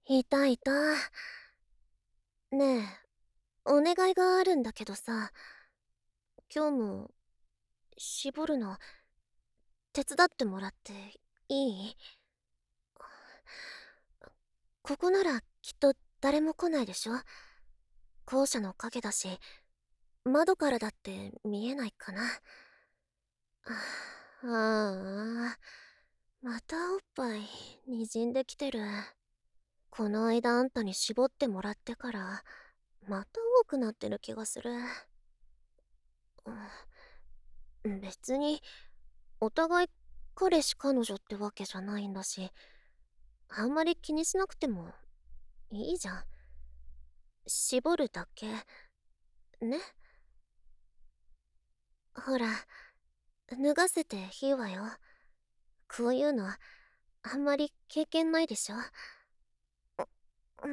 いたいた。ねえ、お願いがあるんだけどさ、今日も絞るの手伝ってもらっていい？ここならきっと誰も来ないでしょ。校舎の影だし、窓からだって見えないかな。ああ、またおっぱい滲んできてる。この間あんたに絞ってもらってからまた多くなってる気がする。別にお互い彼氏彼女ってわけじゃないんだし、あんまり気にしなくてもいいじゃん。絞るだけね。ほら、脱がせていいわよ。こういうのあんまり経験ないでしょ。うん、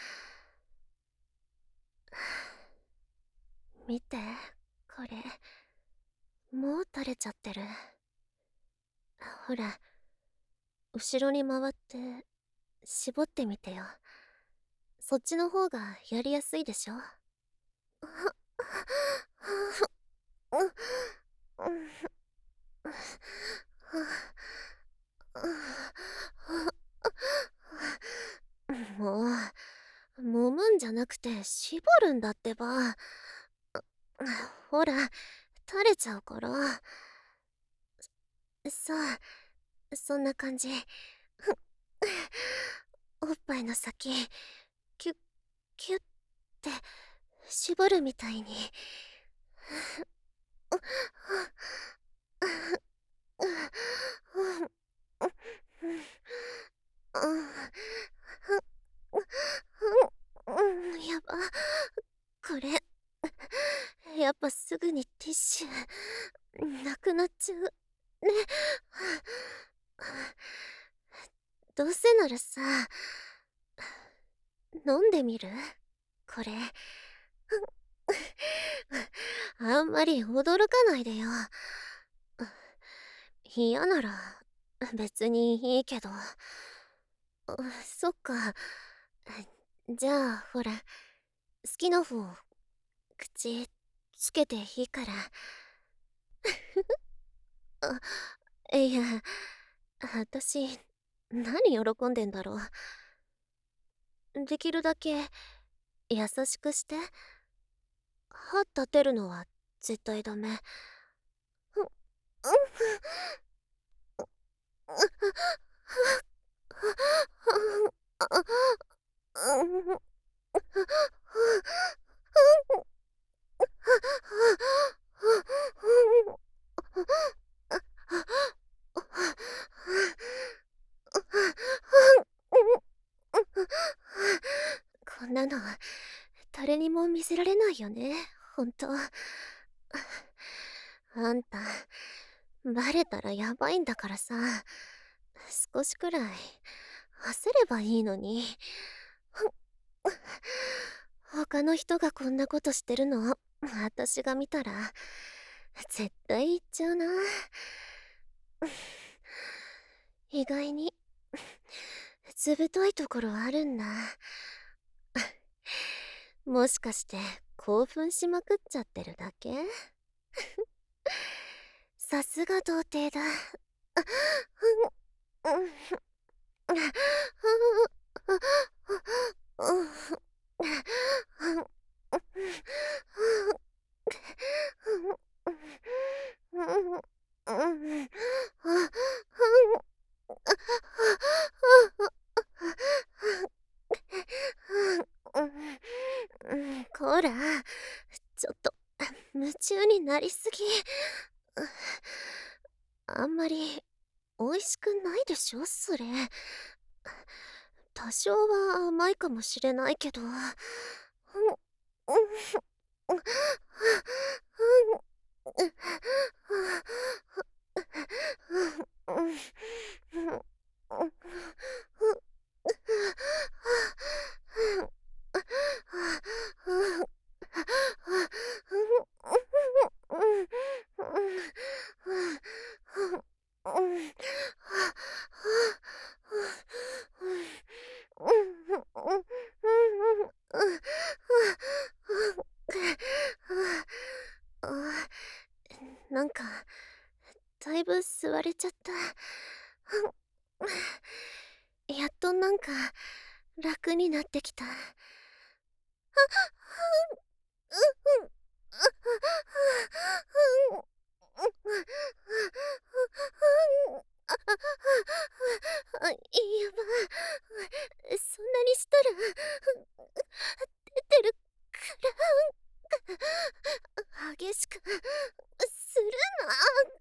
見て、これもう垂れちゃってる。ほら、後ろに回って絞ってみてよ。そっちの方がやりやすいでしょ。もう、揉むんじゃなくて絞るんだってば。ほら、垂れちゃうから。そう、そんな感じ。おっぱいの先、キュッ、キュッって絞るみたいに。やば、これ、やっぱすぐにティッシュ、なくなっちゃう。ね。どうせならさ、飲んでみる？これ。あんまり驚かないでよ。嫌なら別にいいけど。そっか。じゃあほら、好きな方口つけていいから。いや、私何喜んでんだろう。できるだけ優しくして。歯立てるのは絶対ダメ。こんなの誰にも見せられないよね、ほんと。あんたバレたらやばいんだからさ、少しくらい焦ればいいのに。他の人がこんなことしてるの私が見たら絶対言っちゃうな。意外にずぶといところあるんだ。もしかして興奮しまくっちゃってるだけ？さすが童貞だ。こら、ちょっと夢中になりすぎ。あんまり美味しくないでしょ、それ。多少は甘いかもしれないけど。 なんか、だいぶ吸われちゃった。やっとなんか、楽になってきた。やば。そんなにしたら、出てるから、激しく、するな。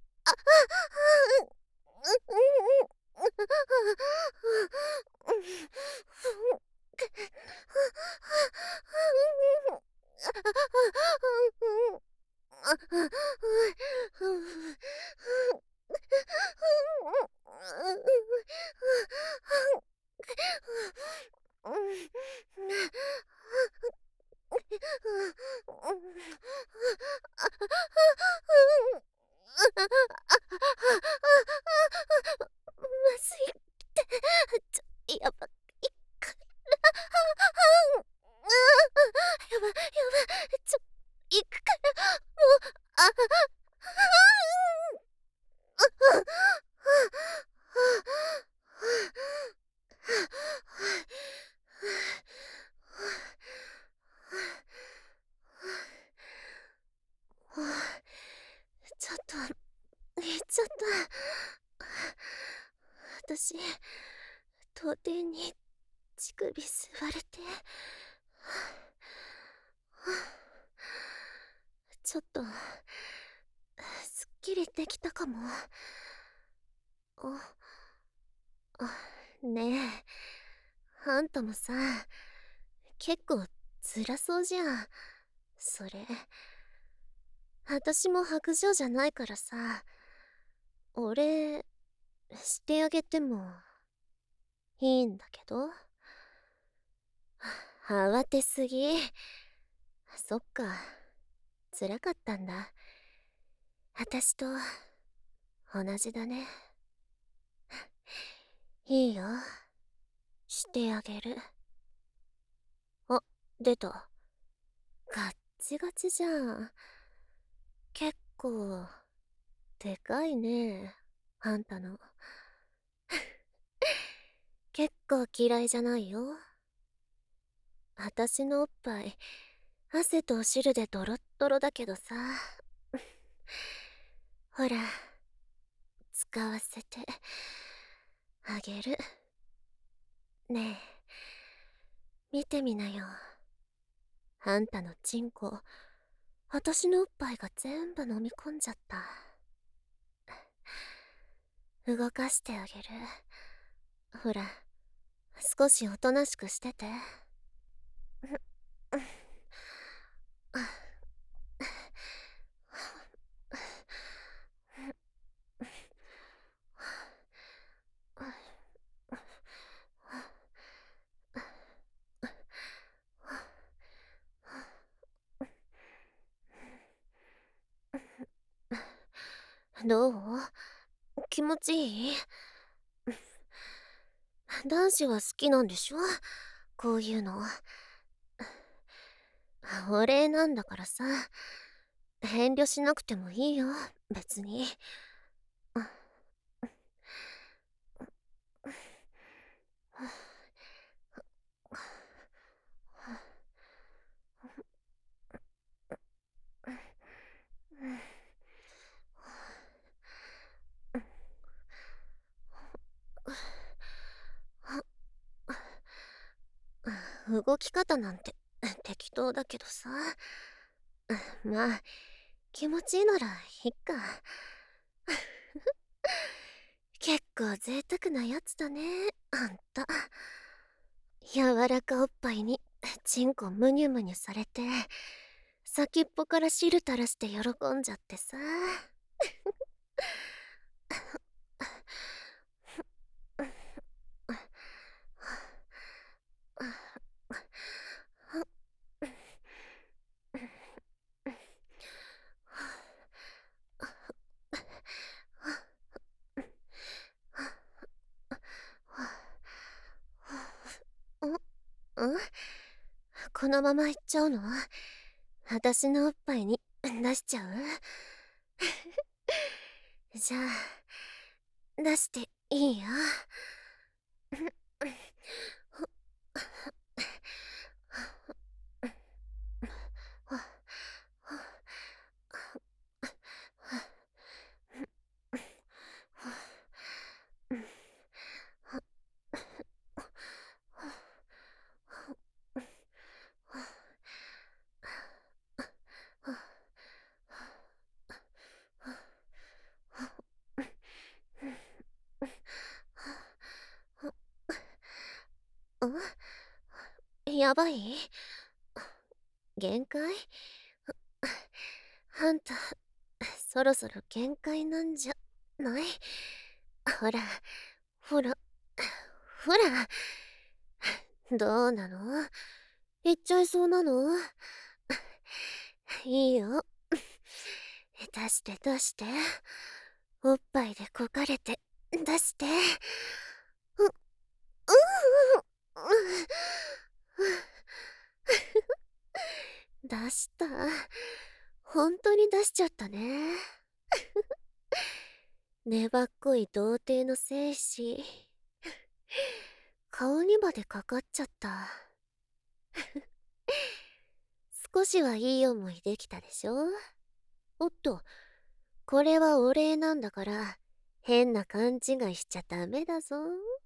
まずいって、やばいから、やば、行くから、もう、ちょっと、寝ちゃった。私、到底に乳首吸われて、ちょっと、すっきりできたかも。ねえ、あんたもさ、結構辛そうじゃん。それ、私も白状じゃないからさ、俺、してあげてもいいんだけど。慌てすぎ。そっか、辛かったんだ。私と同じだね。いいよ、してあげる。あ、出た。ガッチガチじゃん。結構、でかいね、あんたの。結構嫌いじゃないよ。私のおっぱい、汗とお汁でドロッドロだけどさ。ほら、使わせてあげる。ねえ、見てみなよ。あんたのチンコ、私のおっぱいが全部飲み込んじゃった。動かしてあげる。ほら、少しおとなしくしてて。どう？気持ちいい？男子は好きなんでしょ、こういうの。お礼なんだからさ、遠慮しなくてもいいよ、別に。動き方なんて適当だけどさ。まあ、気持ちいいならいっか。結構贅沢なやつだね、あんた。柔らかおっぱいにチンコムニュムニュされて、先っぽから汁垂らして喜んじゃってさ。 ん？このまま行っちゃうの？私のおっぱいに出しちゃう？じゃあ、出していいよ。やばい？限界？あんた、そろそろ限界なんじゃない？ほら、ほら、ほら。どうなの？いっちゃいそうなの？いいよ。出して出して。おっぱいでこかれて、出して。う、う出した。本当に出しちゃったね。粘っこい童貞の精子。顔にまでかかっちゃった。少しはいい思いできたでしょ？おっと、これはお礼なんだから、変な勘違いしちゃダメだぞ。